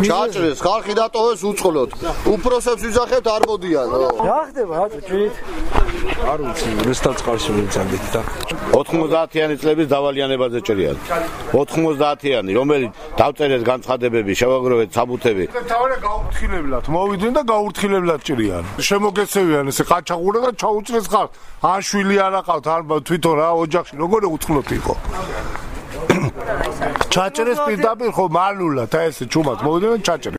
ჩაჭრეს, ხალხი დატოვეს უწყლოდ. უფროსებს ვიზახებთ არ მოდიან. რა ხდება რატო ჭრით? არ ვიცი, რესთან წყარში მიცადეთ და 90-იანი წლების დავალიანებაზე ჭრიან. 90-იანი, რომელიც დავწერეს განცხადებები, შევაგროვეთ საბუთები. თავი გაურთხილებლად მოვიდნენ და გაურთხილებლად ჭრიან. შემოგეცევიან ესე ყაჩაღურა და ჩაუჭრეს ხარ. ან შვილი არ აყავთ, ან თვითონ რა ოჯახში როგორ უწყლოდ იყო. ჩაჭრეს პირდაპირ ხო მალულად, აი ესე ჩუმად მოვიდნენ ჩაჭრეს.